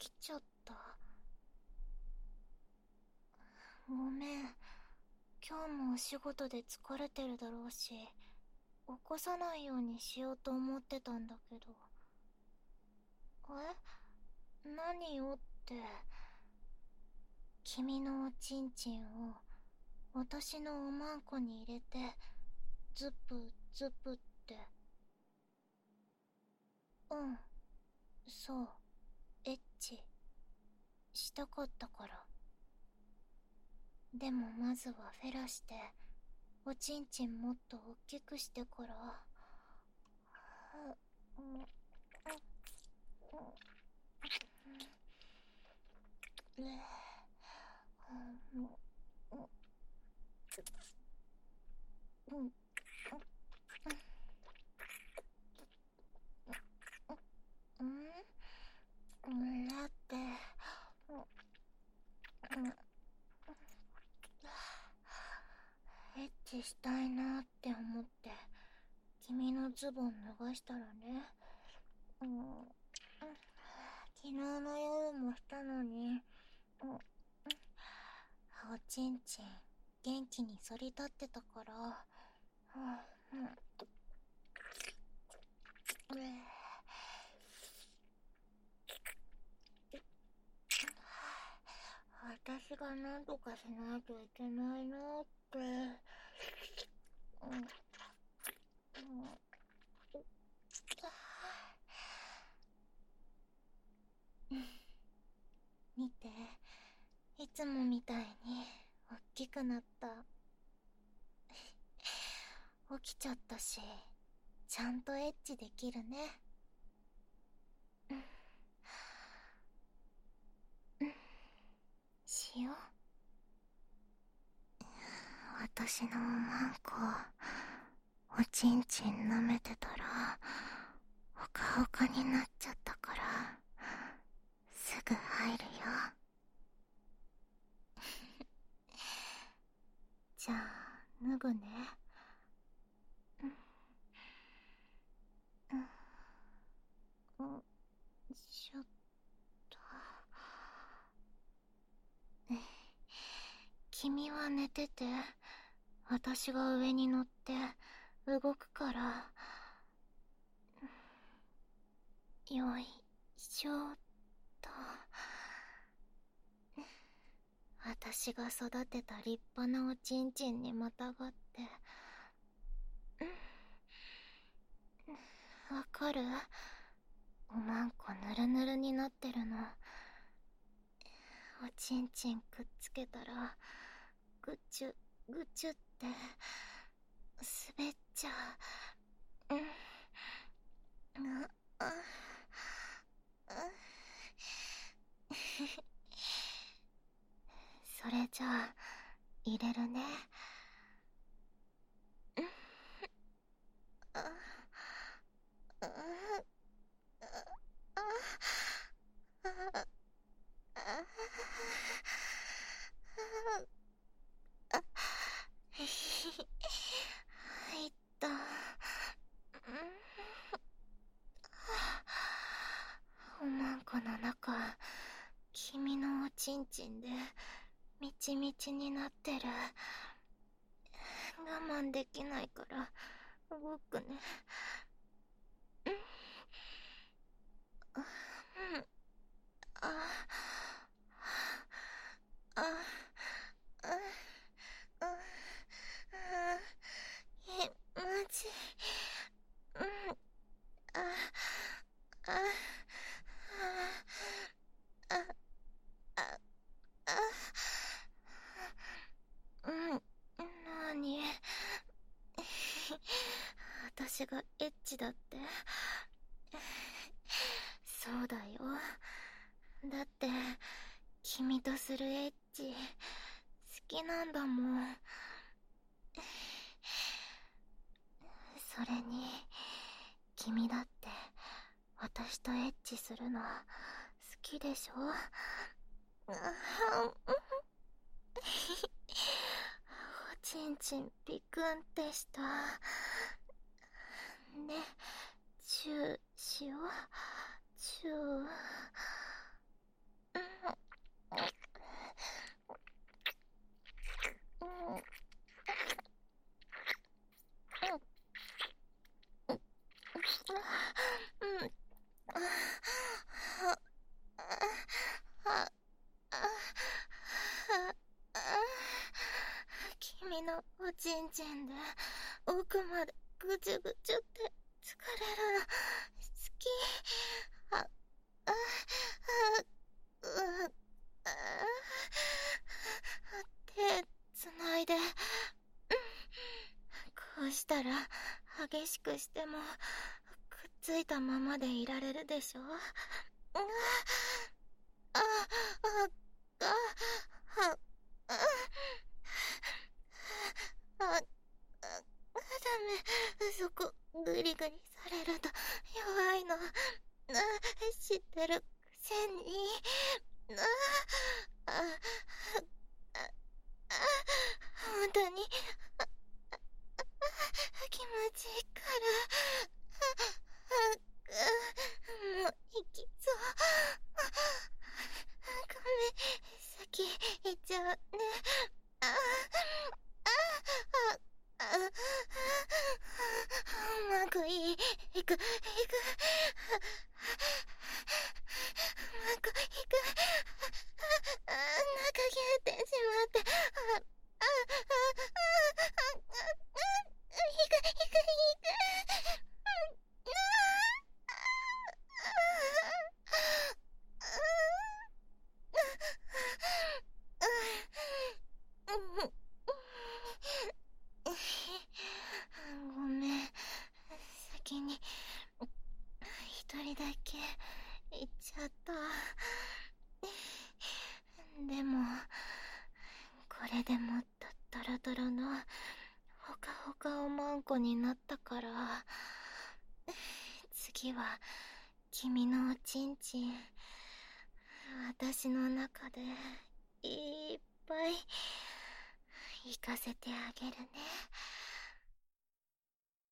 起きちゃった。ごめん。今日もお仕事で疲れてるだろうし、起こさないようにしようと思ってたんだけど。何よって。君のおちんちんを私のおまんこに入れて、ズプズプって。うん、そう、エッチしたかったから。でもまずはフェラしておちんちんもっと大きくしてから。だってエッチしたいなって思って君のズボン脱がしたらね、昨日の夜もしたのに、おちんちん元気に反り立ってたから、私が何とかしないといけないなって。見て、いつもみたいに大きくなった。起きちゃったし、ちゃんとエッチできるね。しよう。私のおまんこ、おちんちん舐めてたらほかほかになっちゃったから、すぐ入るよ。じゃあ脱ぐね。ちょっと。君は寝てて、私が上に乗って動くから。よいしょっと。私が育てた立派なおちんちんにまたがって。わかる？おまんこぬるぬるになってるの。おちんちんくっつけたらぐちゅぐちゅって滑っちゃう。それじゃあ入れるね。入った。おまんこの中、君のおちんちんでみちみちになってる。我慢できないから動くね。ああマジ。ああああなに。私がエッチだって。そうだよ。だって君とするエッチ好きなんだもん。それに君だって私とエッチするの好きでしょ？おちんちんピクンってした。ね、チューしよう。チュー。 おちんちんで奥までぐちゅぐちゅって疲れるの好き。あ、あ、あ、う、あ、手つないで、こうしたら激しくしてもくっついたままでいられるでしょ。あ、あ、あ、あ、あ、あ、ダメ。そこグリグリされると弱いの知ってるくせに。あ、あ、あ、あ、本当に気持ちいいから、もう行きそう。ごめん、先行っちゃうね。あ、あ、あ、あ、うまくいく、うまくいく。中切れてしまって、いく。ごめん、先に一人だけ行っちゃった。でもこれでもっとドロドロのほかほかおまんこになったから、次は君のおちんちん私の中でいっぱい行かせてあげるね。